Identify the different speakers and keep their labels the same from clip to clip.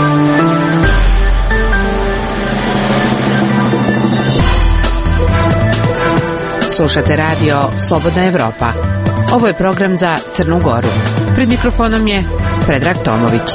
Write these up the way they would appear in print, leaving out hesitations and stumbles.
Speaker 1: Slušate radio Slobodna Evropa. Ovo je program za Crnu Goru. Pred mikrofonom je Predrag Tomović.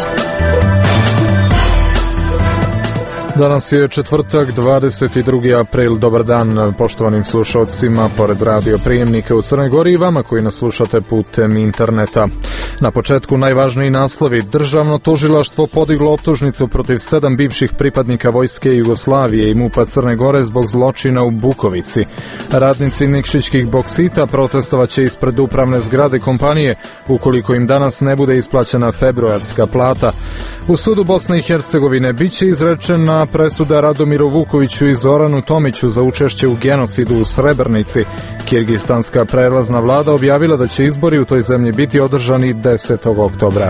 Speaker 2: Danas je četvrtak, 22. april. Dobar dan poštovanim slušalcima pored radio prijemnika u Crnoj Gori i vama koji nas slušate putem interneta. Na početku najvažniji naslovi. Državno tužilaštvo podiglo optužnicu protiv 7 bivših pripadnika Vojske Jugoslavije i MUP-a Crne Gore zbog zločina u Bukovici. Radnici Nikšićkih boksita protestovaće ispred upravne zgrade kompanije ukoliko im danas ne bude isplaćena februarska plata. U sudu Bosne i Hercegovine biće izrečena presuda Radomiru Vukoviću i Zoranu Tomiću za učešće u genocidu u Srebrenici. Kirgistanska prelazna vlada objavila da će izbori u toj zemlji biti održani 10. oktobra.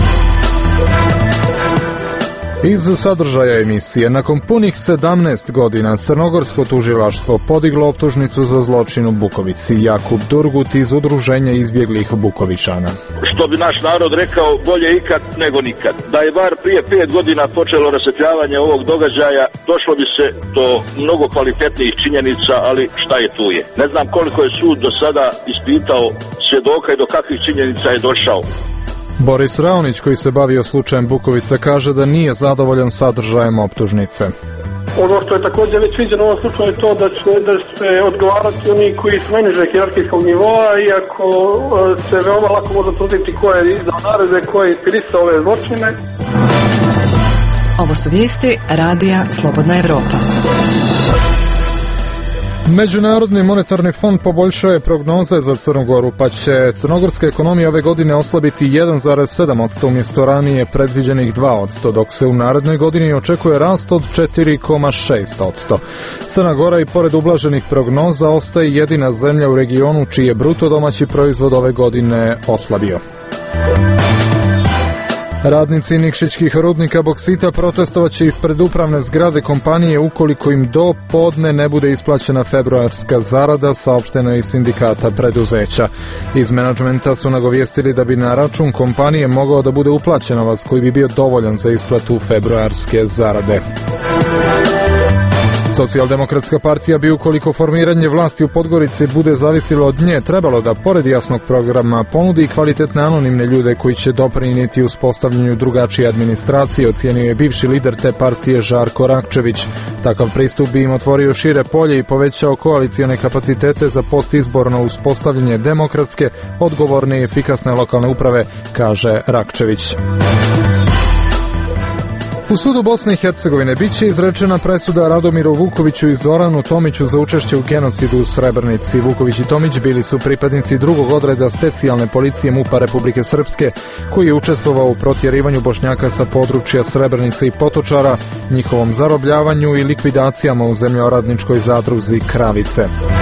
Speaker 2: Iz sadržaja emisije, nakon punih 17 godina Crnogorsko tužilaštvo podiglo optužnicu za zločin u Bukovici. Jakub Durgut iz Udruženja izbjeglih Bukovičana.
Speaker 3: Što bi naš narod rekao, bolje ikad nego nikad. Da je bar prije 5 godina počelo rasvjetljavanje ovog događaja, došlo bi se do mnogo kvalitetnijih činjenica, ali šta je tu je. Ne znam koliko je sud do sada ispitao svjedoka i do kakvih činjenica je došao.
Speaker 2: Boris Raonić, koji se bavio slučajem Bukovica, kaže da nije zadovoljan sadržajem optužnice.
Speaker 4: Ono što je također već viđeno u ovom slučaju je to da će odgovarati oni koji su najnižeg hijerarhijskog nivoa, iako se veoma lako može utvrditi ko je izdao naredbe, ko je inspirisao ove zločine.
Speaker 1: Ovo su vijesti Radija Slobodna Evropa.
Speaker 2: Međunarodni monetarni fond poboljšao je prognoze za Crnu Goru, pa će crnogorska ekonomija ove godine oslabiti 1,7% umjesto ranije predviđenih 2%, dok se u narednoj godini očekuje rast od 4,6%. Crna Gora i pored ublaženih prognoza ostaje jedina zemlja u regionu čiji je bruto domaći proizvod ove godine oslabio. Radnici Nikšićkih rudnika boksita protestovaće ispred upravne zgrade kompanije ukoliko im do podne ne bude isplaćena februarska zarada, saopšteno je iz sindikata preduzeća. Iz menadžmenta su nagovijestili da bi na račun kompanije mogao da bude uplaćen novac koji bi bio dovoljan za isplatu februarske zarade. Socijaldemokratska partija bi, ukoliko formiranje vlasti u Podgorici bude zavisilo od nje, trebalo da pored jasnog programa ponudi i kvalitetne anonimne ljude koji će doprinijeti uspostavljanju drugačije administracije, ocijenio je bivši lider te partije Žarko Rakčević. Takav pristup bi im otvorio šire polje i povećao koalicione kapacitete za postizborno uspostavljanje demokratske, odgovorne i efikasne lokalne uprave, kaže Rakčević. U sudu Bosne i Hercegovine biće izrečena presuda Radomiru Vukoviću i Zoranu Tomiću za učešće u genocidu u Srebrenici. Vuković i Tomić bili su pripadnici drugog odreda specijalne policije MUP-a Republike Srpske, koji je učestvovao u protjerivanju Bošnjaka sa područja Srebrenice i Potočara, njihovom zarobljavanju i likvidacijama u zemljoradničkoj zadruzi Kravice.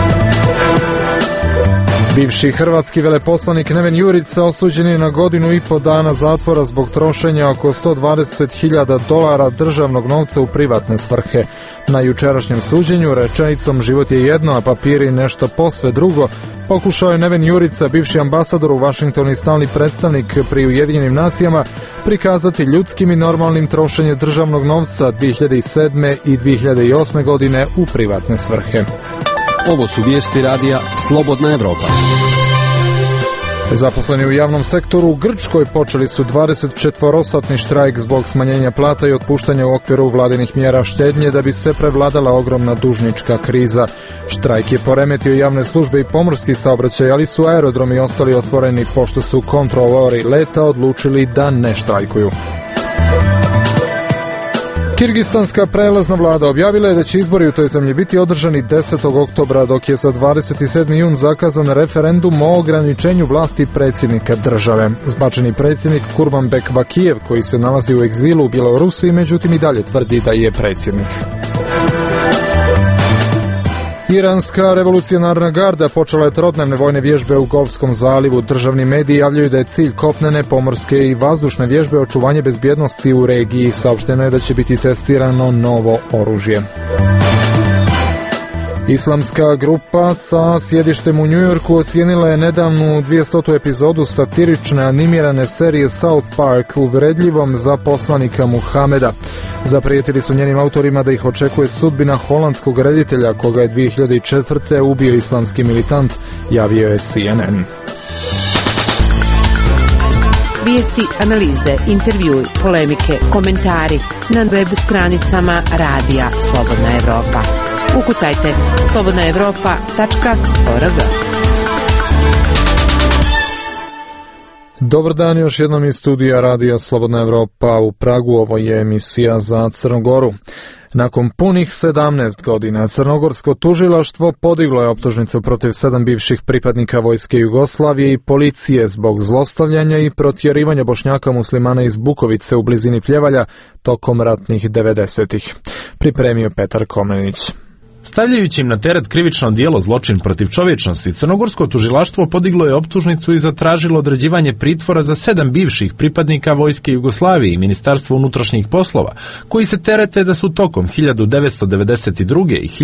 Speaker 2: Bivši hrvatski veleposlanik Neven Jurica osuđen je na 1,5 godina zatvora zbog trošenja oko $120.000 državnog novca u privatne svrhe. Na jučerašnjem suđenju rečenicom "život je jedno, a papiri nešto posve drugo" pokušao je Neven Jurica, bivši ambasador u Vašingtonu i stalni predstavnik pri Ujedinjenim nacijama, prikazati ljudskim i normalnim trošenje državnog novca 2007. i 2008. godine u privatne svrhe.
Speaker 5: Ovo su vijesti radija Slobodna Evropa.
Speaker 2: Zaposleni u javnom sektoru u Grčkoj počeli su 24-satni štrajk zbog smanjenja plata i otpuštanja u okviru vladinih mjera štednje da bi se prevladala ogromna dužnička kriza. Štrajk je poremetio javne službe i pomorski saobraćaj, ali su aerodromi ostali otvoreni pošto su kontrolori leta odlučili da ne štrajkuju. Kirgistanska prelazna vlada objavila je da će izbori u toj zemlji biti održani 10. oktobra, dok je za 27. jun zakazan referendum o ograničenju vlasti predsjednika države. Zbačeni predsjednik Kurmanbek Bakijev, koji se nalazi u egzilu u Bjelorusiji, međutim i dalje tvrdi da je predsjednik. Iranska revolucionarna garda počela je trodnevne vojne vježbe u Golfskom zalivu. Državni mediji javljaju da je cilj kopnene, pomorske i vazdušne vježbe očuvanje bezbjednosti u regiji. Saopšteno je da će biti testirano novo oružje. Islamska grupa sa sjedištem u Njujorku ocijenila je nedavnu 200. epizodu satirične animirane serije South Park uvredljivom za poslanika Muhameda. Zaprijetili su njenim autorima da ih očekuje sudbina holandskog reditelja koga je 2004. ubio islamski militant, javio je CNN.
Speaker 1: Vijesti, analize, intervjui, polemike, komentari na web stranicama Radija Slobodna Evropa. Ukucajte slobodnaevropa.org.
Speaker 2: Dobar dan, još jednom iz studija Radija Slobodna Evropa u Pragu. Ovo je emisija za Crnu Goru. Nakon punih 17 godina crnogorsko tužilaštvo podiglo je optužnicu protiv 7 bivših pripadnika vojske Jugoslavije i policije zbog zlostavljanja i protjerivanja Bošnjaka muslimana iz Bukovice u blizini Pljevalja tokom ratnih 90-ih. Pripremio Petar Komnenić.
Speaker 6: Stavljajući im na teret krivično djelo zločin protiv čovječnosti, crnogorsko tužilaštvo podiglo je optužnicu i zatražilo određivanje pritvora za 7 bivših pripadnika vojske Jugoslavije i Ministarstva unutrašnjih poslova, koji se terete da su tokom 1992. i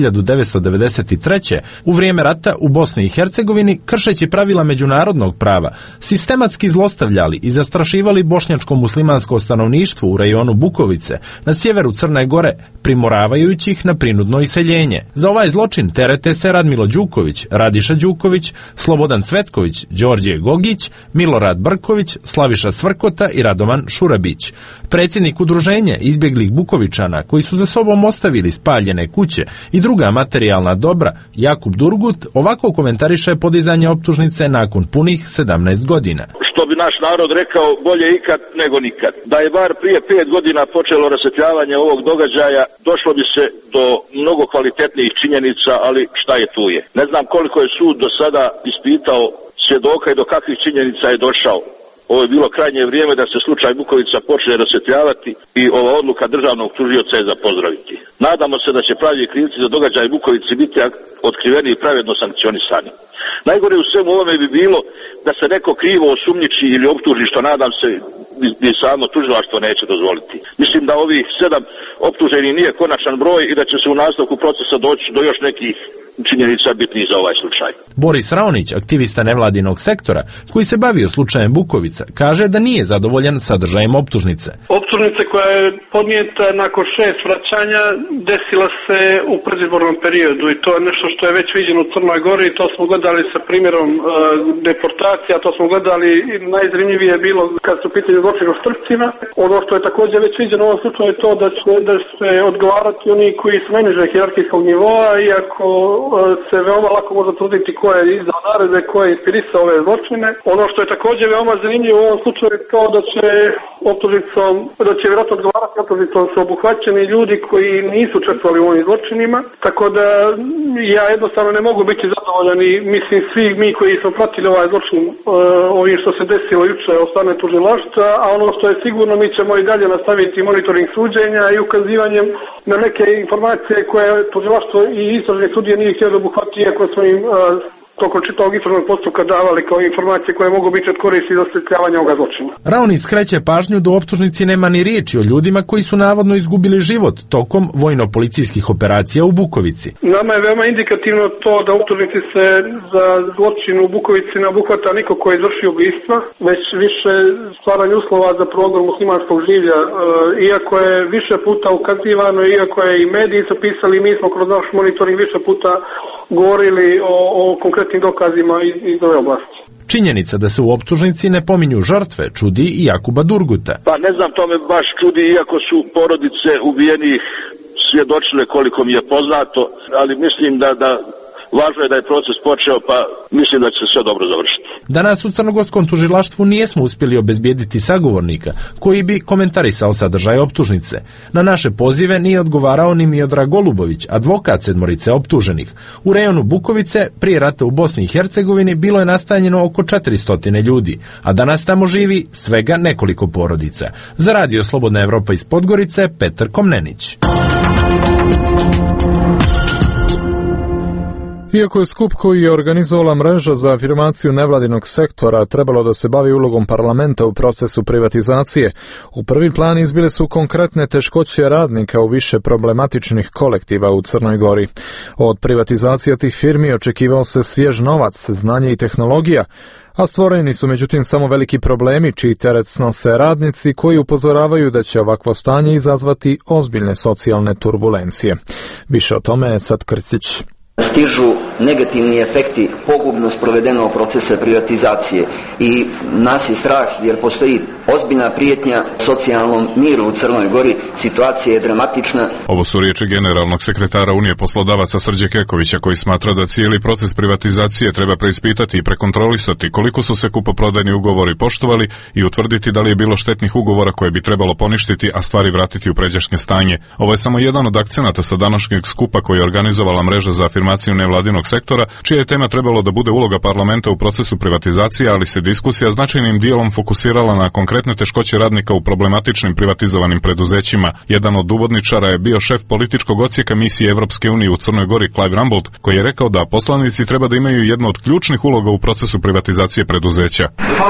Speaker 6: 1993. u vrijeme rata u Bosni i Hercegovini, kršeći pravila međunarodnog prava, sistematski zlostavljali i zastrašivali bošnjačko-muslimansko stanovništvo u rajonu Bukovice na sjeveru Crne Gore, primoravajući ih na prinudno iseljenje. Za ovaj zločin terete se Radmilo Đuković, Radiša Đuković, Slobodan Cvetković, Đorđe Gogić, Milorad Brković, Slaviša Svrkota i Radovan Šurabić. Predsjednik udruženja izbjeglih Bukovičana, koji su za sobom ostavili spaljene kuće i druga materijalna dobra, Jakub Durgut, ovako komentariše podizanje optužnice nakon punih 17 godina.
Speaker 3: Što bi naš narod rekao, bolje ikad nego nikad. Da je bar prije 5 godina počelo rasvjetljavanje ovog događaja, došlo bi se do mnogo kvalitetnijih činjenica, ali šta je tu je. Ne znam koliko je sud do sada ispitao svjedoka i do kakvih činjenica je došao. Ovo je bilo krajnje vrijeme da se slučaj Bukovica počne rasvjetljavati i ova odluka državnog tužioca je za pozdraviti. Nadamo se da će pravi krivci za događaj Bukovici biti otkriveni i pravedno sankcionisani. Najgore u svemu ovome bi bilo da se neko krivo osumnjiči ili optuži, što nadam se ni samo tužilaštvo neće dozvoliti. Mislim da ovih 7 optuženih nije konačan broj i da će se u nastavku procesa doći do još nekih činjenica bitnih za ovaj slučaj.
Speaker 6: Boris Raonić, aktivista nevladinog sektora, koji se bavio slučajem Bukovica, kaže da nije zadovoljan sadržajem optužnice.
Speaker 4: Optužnice koja je podnijeta nakon 6 vraćanja desila se u predizbornom periodu i to je nešto što je već viđeno u Crnoj Gori i to smo gledali sa primjerom deportacija, to smo gledali, najzanimljivije je bilo kad su pitanje zločina u Strpcima. Ono što je također već viđeno u ovom slučaju je to da će odgovarati oni koji su najnižeg hijerarhijskog nivoa, iako se veoma lako može tvrditi ko je izdao naredbe, ko je inspirisao ove zločine. Ono što je također veoma zanimljivo u ovom slučaju je to da će vjerojatno odgovarati optužnicom su obuhvaćeni ljudi koji nisu učestvovali u ovim zločinima, tako da ja jednostavno ne mogu biti zadovoljan i mislim svi mi koji smo pratili ovaj zločin ovim što se desilo juče od strane tužilaštva, a ono što je sigurno mi ćemo i dalje nastaviti monitoring suđenja i ukazivanjem na neke informacije koje tužilaštvo i istražne sudije nije htjeli obuhvatiti, iako smo im tokom čitavog istražnog postupka davali kao informacije koje mogu biti od koristi za osvjetljavanje ovoga zločina.
Speaker 6: Raonić skreće pažnju da u optužnici nema ni riječi o ljudima koji su navodno izgubili život tokom vojno-policijskih operacija u Bukovici.
Speaker 4: Nama je veoma indikativno to da u optužnici se za zločin u Bukovici ne obuhvata niko koji je izvršio ubistva, već više stvaranje uslova za progon muslimanskog življa. Iako je više puta ukazivano, iako je i mediji su pisali, mi smo kroz naš monitoring više puta govorili o konkretnim dokazima iz ove oblasti.
Speaker 6: Činjenica da se u optužnici ne pominju žrtve čudi i Jakuba Durguta.
Speaker 3: Pa ne znam, to me baš čudi, iako su porodice ubijenih svjedočile koliko mi je poznato, ali mislim da važno je da je proces počeo, pa mislim da će se sve dobro završiti.
Speaker 6: Danas u crnogorskom tužilaštvu nijesmo uspjeli obezbijediti sagovornika koji bi komentarisao sadržaj optužnice. Na naše pozive nije odgovarao ni Miodrag Golubović, advokat 7 optuženih. U rejonu Bukovice prije rata u Bosni i Hercegovini bilo je nastanjeno oko 400 ljudi, a danas tamo živi svega nekoliko porodica. Za Radio Slobodna Evropa iz Podgorice, Petar Komnenić.
Speaker 2: Iako je skup koji je organizovala mreža za afirmaciju nevladinog sektora trebalo da se bavi ulogom parlamenta u procesu privatizacije, u prvi plan izbile su konkretne teškoće radnika u više problematičnih kolektiva u Crnoj Gori. Od privatizacije tih firmi očekivao se svjež novac, znanje i tehnologija, a stvoreni su međutim samo veliki problemi čiji teret snose radnici koji upozoravaju da će ovakvo stanje izazvati ozbiljne socijalne turbulencije. Više o tome Esad Krcić.
Speaker 7: Stižu negativni efekti pogubno sprovedenog procesa privatizacije i nas je strah jer postoji ozbiljna prijetnja socijalnom miru u Crnoj Gori, situacija je dramatična.
Speaker 8: Ovo su riječi generalnog sekretara Unije poslodavaca Srđe Kekovića koji smatra da cijeli proces privatizacije treba preispitati i prekontrolisati koliko su se kupoprodajni ugovori poštovali i utvrditi da li je bilo štetnih ugovora koje bi trebalo poništiti, a stvari vratiti u pređašnje stanje. Ovo je samo jedan od akcenata sa današnjeg skupa koji je organizovala mreža za afirmaciju nevladinog sektora, čija je tema trebalo da bude uloga parlamenta u procesu privatizacije, ali se diskusija značajnim dijelom fokusirala na konkretne teškoće radnika u problematičnim privatizovanim preduzećima. Jedan od uvodničara je bio šef političkog odsjeka misije Evropske unije u Crnoj Gori Clive Rumbold, koji je rekao da poslanici treba da imaju jednu od ključnih uloga u procesu privatizacije preduzeća.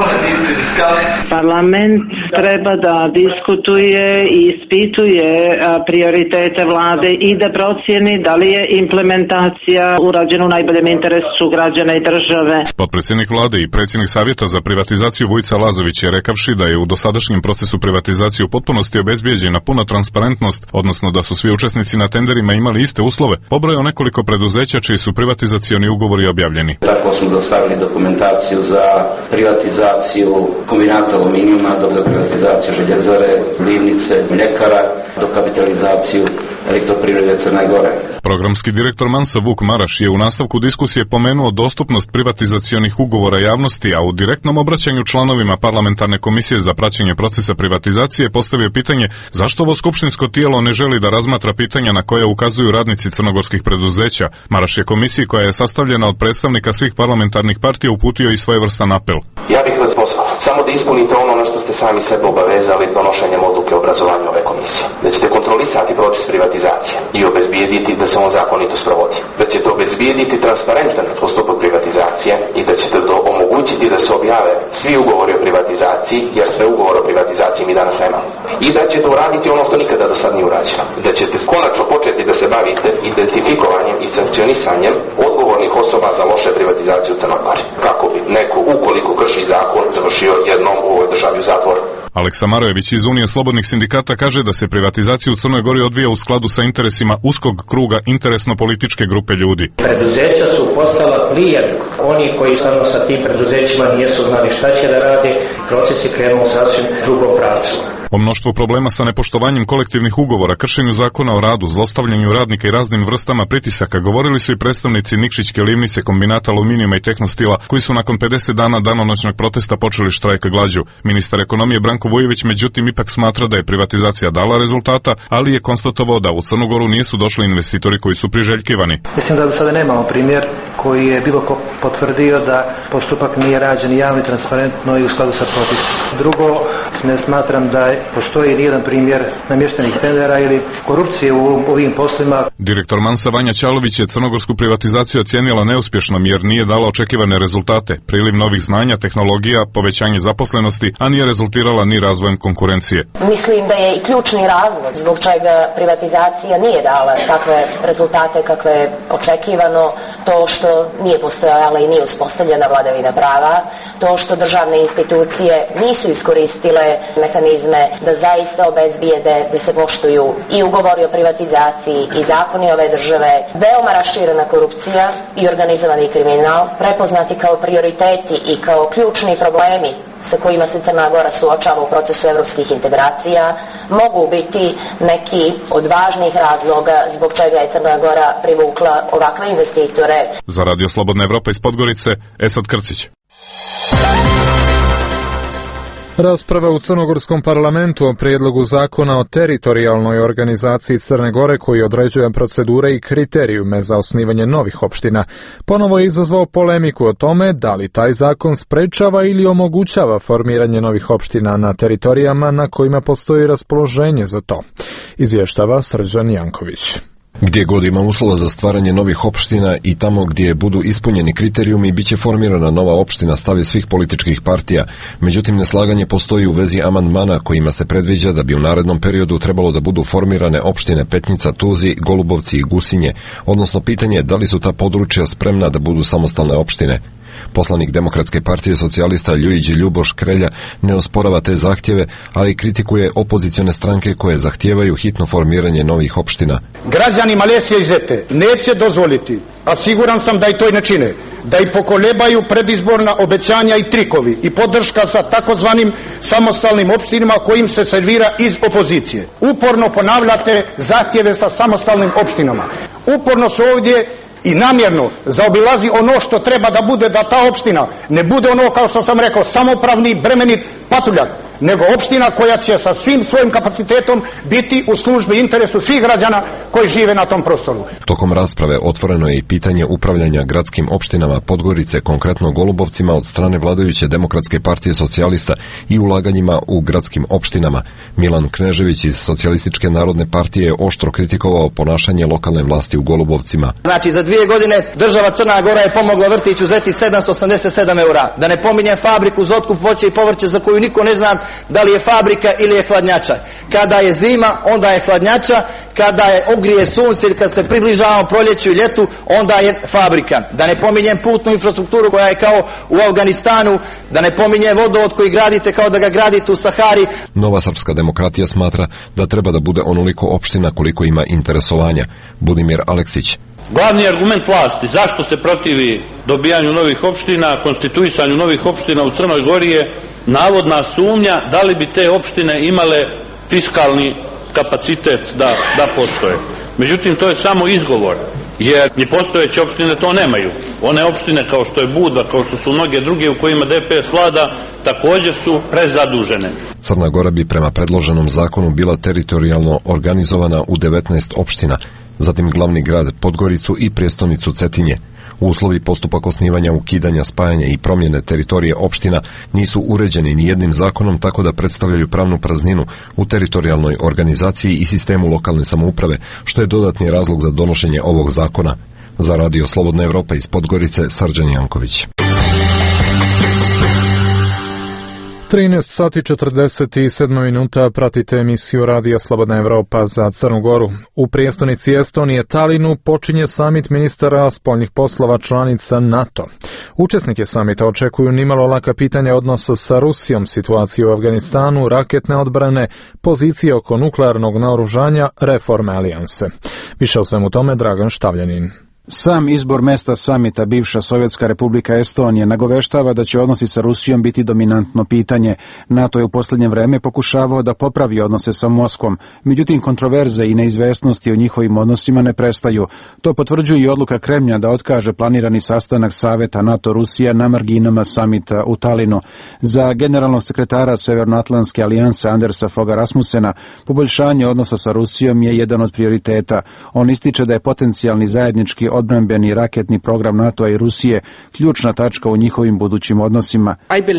Speaker 9: Parlament treba da diskutuje i ispituje prioritete vlade i da procijeni da li je implementacija urađena u najboljem interesu građana i države.
Speaker 8: Potpredsjednik vlade i predsjednik savjeta za privatizaciju Vujica Lazović je rekavši da je u dosadašnjem procesu privatizacije u potpunosti obezbijeđena puna transparentnost, odnosno da su svi učesnici na tenderima imali iste uslove, pobrojao nekoliko preduzeća čiji su privatizacioni ugovori objavljeni.
Speaker 7: Tako smo dostavili dokumentaciju za privatizaciju kombinata aluminijuma, dok za privatizaciju željezare, livnice, mljekara, dokapitalizaciju Elektroprivrede Crne Gore.
Speaker 8: Programski direktor Mansa Vuk Maraš je u nastavku diskusije pomenuo dostupnost privatizacionih ugovora javnosti, a u direktnom obraćanju članovima parlamentarne komisije za praćenje procesa privatizacije postavio pitanje zašto ovo skupštinsko tijelo ne želi da razmatra pitanja na koja ukazuju radnici crnogorskih preduzeća. Maraš je komisiji koja je sastavljena od predstavnika svih parlamentarnih partija uputio i svojevrstan apel.
Speaker 10: Ja bih vas pozvao samo da ispunite ono na što ste sami sebe obavezali donošenjem odluke o obrazovanju ove komisije. Da ćete kontrolisati proces privatizacije i obezbijediti da se on zakonito sprovodi. Da ćete obezbijediti transparentan postupak privatizacije i da ćete omogućiti da se objave svi ugovori o privatizaciji, jer sve ugovore o privatizaciji mi danas nemamo. I da ćete uraditi ono što nikada do sad nije urađeno. Da ćete konačno početi da se bavite identifikovanjem i sankcionisanjem odgovornih osoba za loše privatizacije u Crnoj Gori. Kako bi neko, ukoliko krši zakon, završio jednom u ovoj državi u zatvoru.
Speaker 8: Aleksa Marojević iz Unije slobodnih sindikata kaže da se privatizacija u Crnoj Gori odvija u skladu sa interesima uskog kruga interesno-političke grupe ljudi.
Speaker 11: Preduzeća su postala plijen. Oni koji samo sa tim preduzećima nisu znali šta će da rade, proces je krenuo sasvim drugom pravcu.
Speaker 8: O mnoštvu problema sa nepoštovanjem kolektivnih ugovora, kršenju zakona o radu, zlostavljanju radnika i raznim vrstama pritisaka govorili su i predstavnici Nikšićke livnice, kombinata aluminijuma i Tehnostila, koji su nakon 50 dana danonoćnog protesta počeli štrajk glađu. Ministar ekonomije Branko Vujović međutim ipak smatra da je privatizacija dala rezultata, ali je konstatovao da u Crnu Goru nisu došli investitori koji su priželjkivani.
Speaker 12: Mislim da do sada nemamo primjer koji je bilo ko potvrdio da postupak nije rađen javno i transparentno i u skladu sa propisom. Drugo, ne smatram da postoji nijedan primjer namještenih tendera ili korupcije u ovim poslovima.
Speaker 8: Direktor Mansa Vanja Ćalović je crnogorsku privatizaciju ocijenila neuspješnom jer nije dala očekivane rezultate, priliv novih znanja, tehnologija, povećanje zaposlenosti, a nije rezultirala ni razvojem konkurencije.
Speaker 13: Mislim da je i ključni razlog zbog čega privatizacija nije dala takve rezultate kakve je očekivano, to što nije postojala i nije uspostavljena vladavina prava, to što državne institucije nisu iskoristile mehanizme da zaista obezbijede da se poštuju i ugovori o privatizaciji i zakoni ove države, veoma raširena korupcija i organizovani kriminal, prepoznati kao prioriteti i kao ključni problemi sa kojima se Crna Gora suočava u procesu evropskih integracija, mogu biti neki od važnih razloga zbog čega je Crna Gora privukla ovakve investitore.
Speaker 8: Za Radio Slobodna Evropa iz Podgorice, Esad Krcić.
Speaker 2: Rasprava u crnogorskom parlamentu o prijedlogu zakona o teritorijalnoj organizaciji Crne Gore koji određuje procedure i kriterijume za osnivanje novih opština ponovo je izazvao polemiku o tome da li taj zakon sprečava ili omogućava formiranje novih opština na teritorijama na kojima postoji raspoloženje za to, izvještava Srđan Janković.
Speaker 5: Gdje god ima uslova za stvaranje novih opština i tamo gdje budu ispunjeni kriterijumi, biće formirana nova opština stave svih političkih partija. Međutim, neslaganje postoji u vezi amandmana kojima se predviđa da bi u narednom periodu trebalo da budu formirane opštine Petnica, Tuzi, Golubovci i Gusinje, odnosno pitanje je da li su ta područja spremna da budu samostalne opštine. Poslanik Demokratske partije socijalista Ljujiđi Ljuboš Krelja ne osporava te zahtjeve, ali kritikuje opozicione stranke koje zahtijevaju hitno formiranje novih opština.
Speaker 14: Građani Malesije i Zete neće dozvoliti, a siguran sam da i to i ne čine, da i pokolebaju predizborna obećanja i trikovi i podrška sa takozvanim samostalnim opštinama kojim se servira iz opozicije. Uporno ponavljate zahtjeve sa samostalnim opštinama. Uporno su ovdje i namjerno zaobilazi ono što treba da bude, da ta opština ne bude ono, kao što sam rekao, samopravni bremenit patuljak, nego opština koja će sa svim svojim kapacitetom biti u službi interesu svih građana koji žive na tom prostoru.
Speaker 5: Tokom rasprave otvoreno je i pitanje upravljanja gradskim opštinama Podgorice, konkretno Golubovcima, od strane vladajuće Demokratske partije socijalista i ulaganjima u gradskim opštinama. Milan Knežević iz Socijalističke narodne partije je oštro kritikovao ponašanje lokalne vlasti u Golubovcima.
Speaker 15: Znači, za 2 godine država Crna Gora je pomogla vrtiću Zeti 787 eura. Da ne pominjem fabriku za otkup voća i povrća za koju niko ne zna da li je fabrika ili je hladnjača. Kada je zima, onda je hladnjača, kada je ogrije sunce ili kad se približavamo proljeću i ljetu, onda je fabrika. Da ne pominjem putnu infrastrukturu koja je kao u Afganistanu, da ne pominjem vodovod koji gradite kao da ga gradite u Sahari.
Speaker 5: Nova srpska demokratija smatra da treba da bude onoliko opština koliko ima interesovanja. Budimir Aleksić.
Speaker 16: Glavni argument vlasti zašto se protivi dobijanju novih opština, konstituisanju novih opština u Crnoj Gori je navodna sumnja da li bi te opštine imale fiskalni kapacitet da postoje. Međutim, to je samo izgovor, jer ni postojeće opštine to nemaju. One opštine kao što je Budva, kao što su mnoge druge u kojima DPS vlada, također su prezadužene.
Speaker 5: Crna Gora bi prema predloženom zakonu bila teritorijalno organizovana u 19 opština, zatim glavni grad Podgoricu i prijestolnicu Cetinje. Uslovi, postupak osnivanja, ukidanja, spajanja i promjene teritorije opština nisu uređeni ni jednim zakonom, tako da predstavljaju pravnu prazninu u teritorijalnoj organizaciji i sistemu lokalne samouprave, što je dodatni razlog za donošenje ovog zakona. Za Radio Slobodna Evropa iz Podgorice, Srđan Janković.
Speaker 2: 13 sati 47 minuta, pratite emisiju Radija Slobodna Evropa za Crnu Goru. U prijestolnici Estonije Talinu počinje samit ministara spoljnih poslova članica NATO. Učesnike samita očekuju nimalo laka pitanja odnosa sa Rusijom, situaciju u Afganistanu, raketne odbrane, pozicije oko nuklearnog naoružanja, reforme alijanse. Više o svemu tome Dragan Štavljanin.
Speaker 17: Sam izbor mesta samita bivša Sovjetska republika Estonije nagoveštava da će odnosi sa Rusijom biti dominantno pitanje. NATO je u posljednje vreme pokušavao da popravi odnose sa Moskvom, međutim kontroverze i neizvesnosti o njihovim odnosima ne prestaju. To potvrđuje i odluka Kremlja da otkaže planirani sastanak Saveta NATO-Rusija na marginama samita u Talinu. Za generalnog sekretara Severnoatlantske alijanse Andersa Fogha Rasmussena poboljšanje odnosa sa Rusijom je jedan od prioriteta. On ističe da je potencijalni zajednički odbrambeni raketni program NATO-a i Rusije ključna tačka u njihovim budućim odnosima.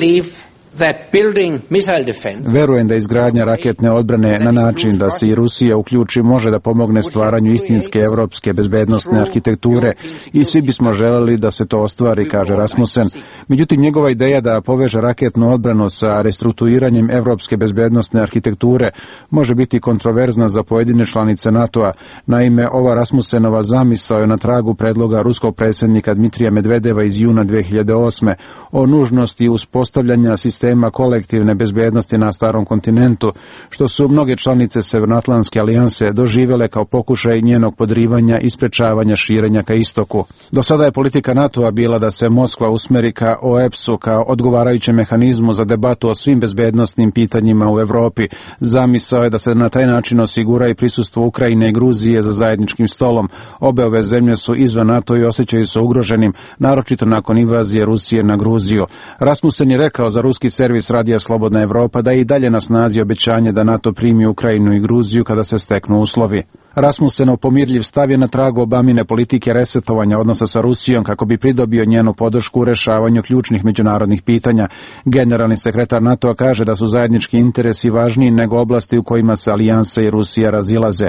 Speaker 17: Verujem da izgradnja raketne odbrane na način da se i Rusija uključi može da pomogne stvaranju istinske evropske bezbednosne arhitekture i svi bismo želeli da se to ostvari, kaže Rasmussen. Međutim, njegova ideja da poveže raketnu odbranu sa restrukturiranjem evropske bezbednosne arhitekture može biti kontroverzna za pojedine članice NATO-a. Naime, ova Rasmussenova zamisao je na tragu predloga ruskog predsjednika Dmitrija Medvedeva iz juna 2008. o nužnosti uspostavljanja sistema kolektivne bezbednosti na starom kontinentu, što su mnoge članice Severnoatlantske alijanse doživjele kao pokušaj njenog podrivanja i sprečavanja širenja ka istoku. Do sada je politika NATO-a bila da se Moskva usmeri ka OEPS-u kao odgovarajućem mehanizmu za debatu o svim bezbednosnim pitanjima u Evropi. Zamisao je da se na taj način osigura i prisustvo Ukrajine i Gruzije za zajedničkim stolom. Obe ove zemlje su izvan NATO i osjećaju se ugroženim, naročito nakon invazije Rusije na Gruziju. Rasmussen je rekao za ruski servis Radija Slobodna Evropa da je i dalje na snazi obećanje da NATO primi Ukrajinu i Gruziju kada se steknu uslovi. Rasmussenov pomirljiv stav je na tragu Obamine politike resetovanja odnosa sa Rusijom kako bi pridobio njenu podršku u rešavanju ključnih međunarodnih pitanja. Generalni sekretar NATO-a kaže da su zajednički interesi važniji nego oblasti u kojima se alijansa i Rusija razilaze.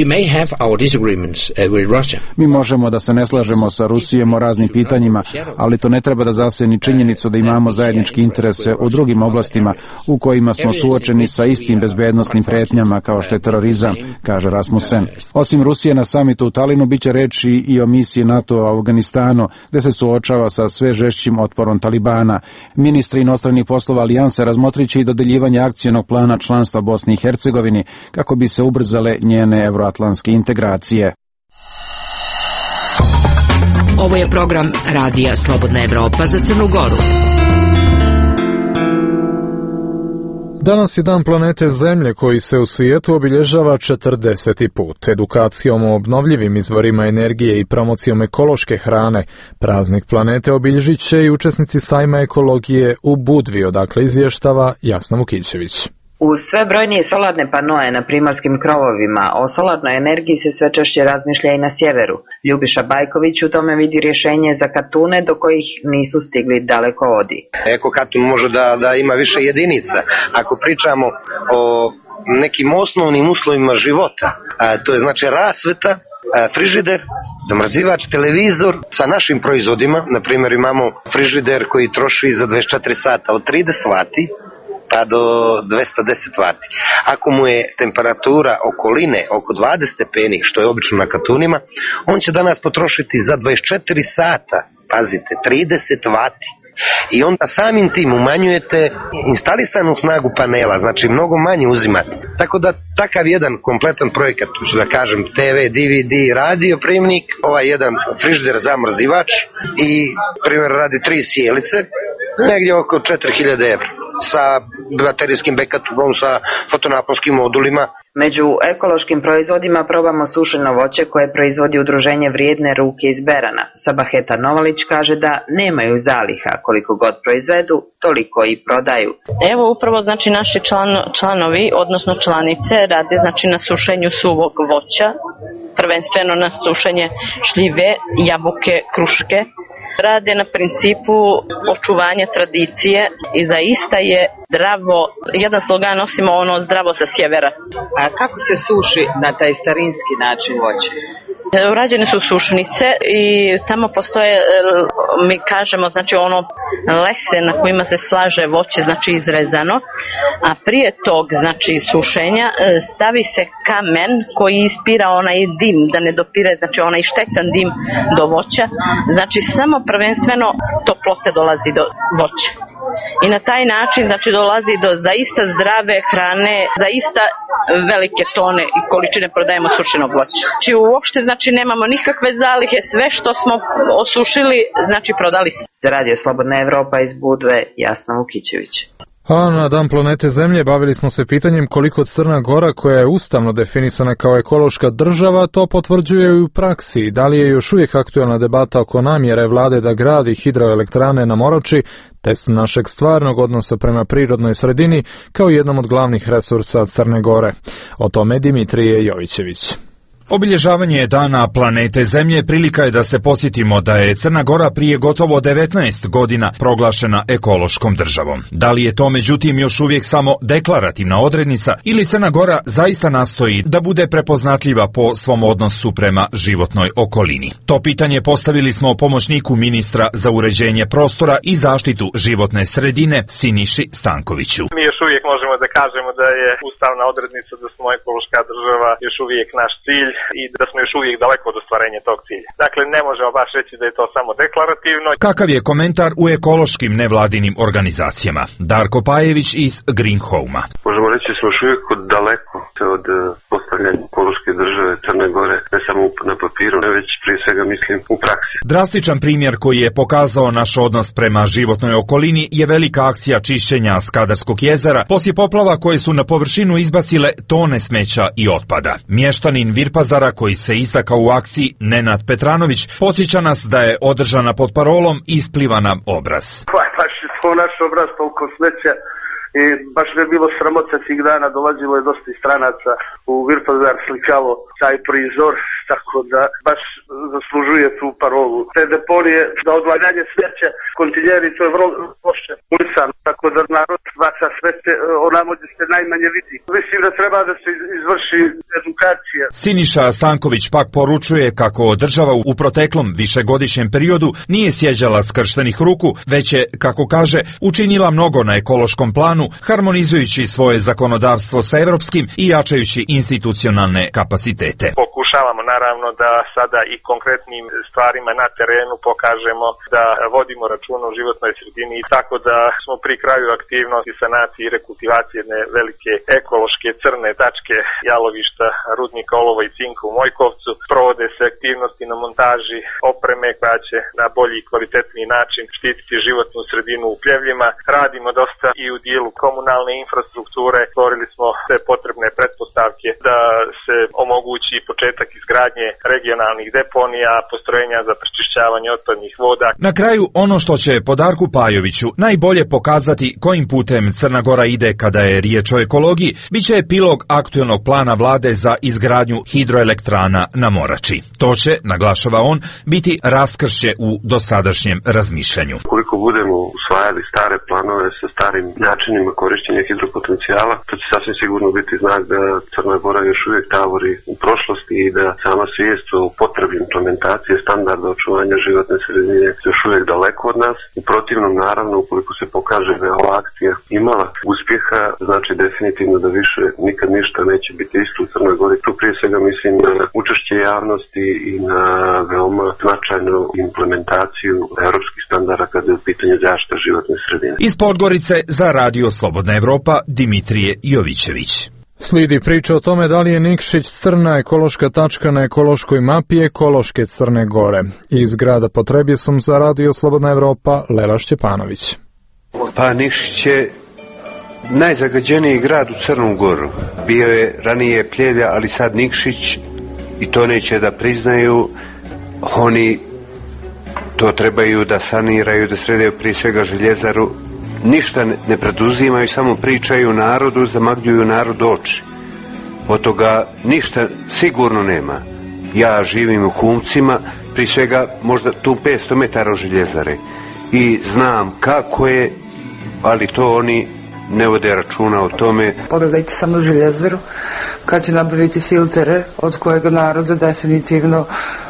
Speaker 17: Mi možemo da se ne slažemo sa Rusijom o raznim pitanjima, ali to ne treba da zaseni činjenicu da imamo zajednički interese u drugim oblastima u kojima smo suočeni sa istim bezbednosnim pretnjama kao što je terorizam, kaže Rasmussen. Osim Rusije na samitu u Talinu biće reči i o misiji NATO u Afganistanu, gde se suočava sa sve žešćim otporom Talibana. Ministri inostranih poslova alijanse razmotriće i dodeljivanje akcionog plana članstva Bosni i Hercegovini kako bi se ubrzale njene evroatlantske integracije.
Speaker 1: Ovo je program Radija Slobodna Evropa za Crnu Goru.
Speaker 2: Danas je Dan planete Zemlje koji se u svijetu obilježava 40. put. Edukacijom o obnovljivim izvorima energije i promocijom ekološke hrane, praznik planete obilježit će i učesnici sajma ekologije u Budvi, odakle izvještava Jasna Vukićević.
Speaker 18: Uz sve brojnije solarne panoe na primorskim krovovima, o solarnoj energiji se sve češće razmišlja i na sjeveru. Ljubiša Bajković u tome vidi rješenje za katune do kojih nisu stigli dalekovodi.
Speaker 19: Ekokatun može da ima više jedinica. Ako pričamo o nekim osnovnim uslovima života, to je znači rasveta, frižider, zamrzivač, televizor sa našim proizvodima. Na primjer imamo frižider koji troši za 24 sata od 30 vati pa do 210 vati. Ako mu je temperatura okoline oko 20 stepeni, što je obično na katunima, on će danas potrošiti za 24 sata, pazite, 30 vati. I onda samim tim umanjujete instalisanu snagu panela, znači mnogo manje uzimate. Tako da takav jedan kompletan projekat, da kažem TV, DVD, radio primnik, ovaj jedan frižider zamrzivač i primjer radi 3 sjelice, negdje oko 4000 evra. Sa baterijskim backupom, sa fotonaponskim modulima.
Speaker 18: Među ekološkim proizvodima probamo sušeno voće koje proizvodi udruženje Vrijedne ruke iz Berana. Sabaheta Novalić kaže da nemaju zaliha, koliko god proizvedu, toliko i prodaju.
Speaker 20: Evo upravo znači naši članovi, odnosno članice, rade znači na sušenju suvog voća, prvenstveno na sušenje šljive, jabuke, kruške. Rade na principu očuvanja tradicije i zaista je zdravo, jedan slogan nosimo ono zdravo sa sjevera.
Speaker 18: A kako se suši na taj starinski način voće?
Speaker 20: Urađene su sušnice i tamo postoje, mi kažemo, znači ono lese na kojima se slaže voće, znači izrezano, a prije tog, znači sušenja, stavi se kamen koji ispira onaj dim, da ne dopire, znači onaj štetan dim do voća, znači samo prvenstveno toplote dolazi do voća. I na taj način znači dolazi do zaista zdrave hrane, zaista velike tone i količine prodajemo sušenog voća. Znači uopšte znači nemamo nikakve zalihe, sve što smo osušili znači prodali smo.
Speaker 18: Za Radio Slobodna Evropa iz Budve, Jasna Vukićević.
Speaker 2: A na Dan planete Zemlje bavili smo se pitanjem koliko Crna Gora, koja je ustavno definisana kao ekološka država, to potvrđuje i u praksi. Da li je još uvijek aktualna debata oko namjere vlade da gradi hidroelektrane na Morači, test našeg stvarnog odnosa prema prirodnoj sredini, kao jednom od glavnih resursa Crne Gore. O tome Dimitrije Jovićević.
Speaker 21: Obilježavanje Dana planete Zemlje prilika je da se podsjetimo da je Crna Gora prije gotovo 19 godina proglašena ekološkom državom. Da li je to međutim još uvijek samo deklarativna odrednica ili Crna Gora zaista nastoji da bude prepoznatljiva po svom odnosu prema životnoj okolini? To pitanje postavili smo pomoćniku ministra za uređenje prostora i zaštitu životne sredine Siniši Stankoviću.
Speaker 22: Mi još uvijek možemo da kažemo da je ustavna odrednica da smo ekološka država još uvijek naš cilj i da smo još uvijek daleko od ostvarenja tog cilja. Dakle, ne možemo baš reći da je to samo deklarativno.
Speaker 21: Kakav je komentar u ekološkim nevladinim organizacijama? Darko Pajević iz Green Home-a.
Speaker 23: Možemo reći da smo još uvijek daleko od postavljanja ekološke države Crne Gore, ne samo na papiru, ne već prije svega mislim u praksi.
Speaker 21: Drastičan primjer koji je pokazao naš odnos prema životnoj okolini je velika akcija čišćenja Skadarskog jezera poslije poplava koje su na površinu izbacile tone smeća i otpada. Mještanin Virpazara koji se istakao u akciji Nenad Petranović podsjeća nas da je održana pod parolom Ispliva nam obraz.
Speaker 24: Baš je to naš obraz, toliko smeća
Speaker 3: i baš me bilo sramota tih dana, dolazilo je dosta stranaca u Virtuozar slikalo taj prizor, tako da baš zaslužuje tu parolu. Te deponije za odlaganje smeća, kontejneri, to je vrlo loše ulisano, tako da narod baca smeće onamo gdje se najmanje vidi. Mislim da treba da se izvrši edukacija.
Speaker 21: Siniša Stanković pak poručuje kako država u proteklom višegodišnjem periodu nije sjeđala skrštenih ruku, već je, kako kaže, učinila mnogo na ekološkom planu, harmonizujući svoje zakonodavstvo sa evropskim i jačajući institucionalne kapacitete.
Speaker 22: Pokušavamo naravno da sada i konkretnim stvarima na terenu pokažemo da vodimo računa o životnoj sredini, i tako da smo pri kraju aktivnosti sanacije i rekultivacije jedne velike ekološke crne tačke jalovišta rudnika olova i cinka u Mojkovcu. Provode se aktivnosti na montaži opreme koja će na bolji i kvalitetniji način štititi životnu sredinu u Pljevljima. Radimo dosta i u dijelu komunalne infrastrukture. Stvorili smo sve potrebne pretpostavke da se omogući početak izgradnje regionalnih deponija, postrojenja za prečišćavanje otpadnih voda.
Speaker 21: Na kraju, ono što će po Darku Pajoviću najbolje pokazati kojim putem Crna Gora ide kada je riječ o ekologiji, bit će epilog aktuelnog plana vlade za izgradnju hidroelektrana na Morači. To će, naglašava on, biti raskršće u dosadašnjem razmišljanju.
Speaker 23: Koliko budemo usvajali stare planove sa starim načinima korištenja hidropotencijala, to će sasvim sigurno biti znak da Crna Gora još uvijek tavori u prošlosti i da sama svijest o potrebi implementacije standarda očuvanja životne sredine još uvijek daleko od nas. U protivnom, naravno, ukoliko se pokaže da je ova akcija imala uspjeha, znači definitivno da više nikad ništa neće biti isto u Crnoj Gori. Tu prije svega mislim na učešće javnosti i na veoma značajnu implementaciju europskih standarda kada je u pitanju zaštita životne sredine.
Speaker 21: Iz Podgorice za Radio Slobodna Evropa, Dimitrije Jovićević.
Speaker 2: Slijedi priča o tome da li je Nikšić crna ekološka tačka na ekološkoj mapi ekološke Crne Gore. Iz grada Potrebjesom za Radio Slobodna Evropa, Lela Šćepanović.
Speaker 4: Pa Nikšić je najzagađeniji grad u Crnu Goru. Bio je ranije Pljevlja, ali sad Nikšić, i to neće da priznaju. Oni to trebaju da saniraju, da sredaju prije svega željezaru. Ništa ne preduzimaju, samo pričaju narodu, zamagljuju narod oči. Od toga ništa sigurno nema. Ja živim u Humcima, prije svega možda tu 500 metara od željezare. I znam kako je, ali to oni ne vode računa o tome.
Speaker 6: Pogledajte samo željezaru, kad će nabaviti filtere, od kojeg narodu definitivno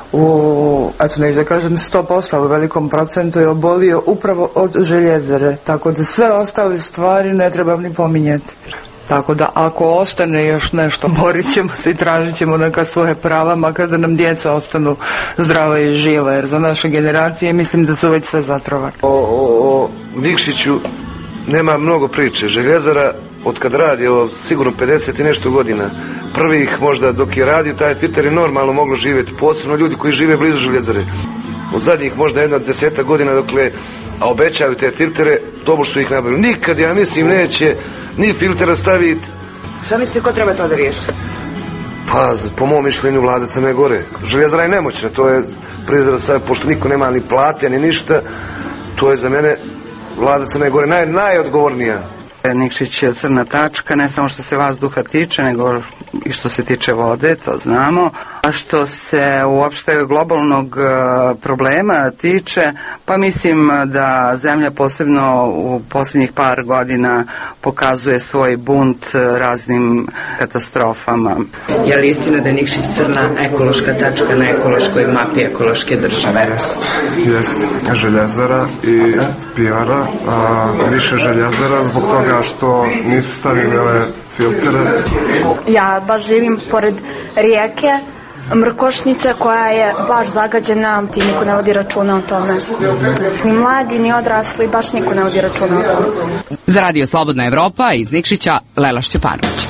Speaker 6: eto neću da kažem 100%, u velikom procentu je obolio upravo od željezare, tako da sve ostale stvari ne treba ni pominjati. Tako da ako ostane još nešto, borit ćemo se i tražit ćemo neka svoje prava, makar da nam djeca ostanu zdrava i živa, jer za naše generacije mislim da su već sve zatrovane.
Speaker 24: O Nikšiću nema mnogo priče. Željezara, od kad radi, sigurno 50 i nešto godina, prvih možda dok je radio taj filter je normalno moglo živjeti, posebno ljudi koji žive blizu željezare. U zadnjih možda 10 godina dokle obećaju te filtere, dobro su ih nabavili. Nikad, ja mislim, neće ni filtera staviti.
Speaker 6: Šta mislite, ko treba to da riješi?
Speaker 24: Pa, po mom mišljenju, vlada Crne Gore. Željezara je nemoćna, to je prizor sad, pošto niko nema ni plate, ni ništa, to je za mene vlada Crne Gore najodgovornija.
Speaker 25: Nikšić je crna tačka, ne samo što se vazduha tiče, nego i što se tiče vode, to znamo. A što se uopšte globalnog problema tiče, pa mislim da zemlja posebno u posljednjih par godina pokazuje svoj bunt raznim katastrofama.
Speaker 26: Je li istina da je Nikšić crna ekološka tačka na ekološkoj mapi ekološke države?
Speaker 27: Jeste. Željezara i pijara, više željezara zbog toga što nisu stavili ove filtere.
Speaker 28: Ja baš živim pored rijeke Mrkošnice koja je baš zagađena, ti niko ne vodi računa o tome. Ni mladi, ni odrasli, baš niko ne vodi računa o tome.
Speaker 1: Za Radio Slobodna Evropa iz Nikšića, Lela Šćepanović.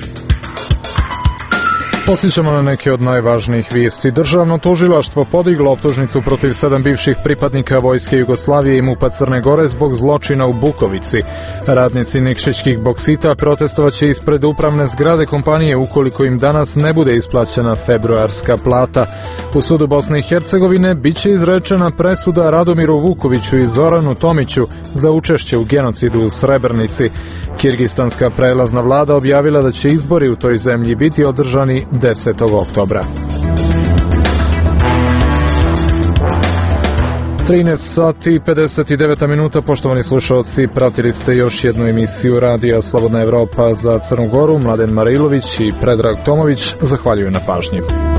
Speaker 2: Posjećamo na neke od najvažnijih vijesti. Državno tužilaštvo podiglo optužnicu protiv 7 bivših pripadnika Vojske Jugoslavije i MUP-a Crne Gore zbog zločina u Bukovici. Radnici nikšićkih boksita protestovaće ispred upravne zgrade kompanije ukoliko im danas ne bude isplaćena februarska plata. U sudu Bosne i Hercegovine biće izrečena presuda Radomiru Vukoviću i Zoranu Tomiću za učešće u genocidu u Srebrenici. Kirgistanska prelazna vlada objavila da će izbori u toj zemlji biti održani 10. oktobra. 13 sati i 59 minuta, poštovani slušalci, pratili ste još jednu emisiju Radija Slobodna Evropa za Crnu Goru. Mladen Marilović i Predrag Tomović zahvaljuju na pažnji.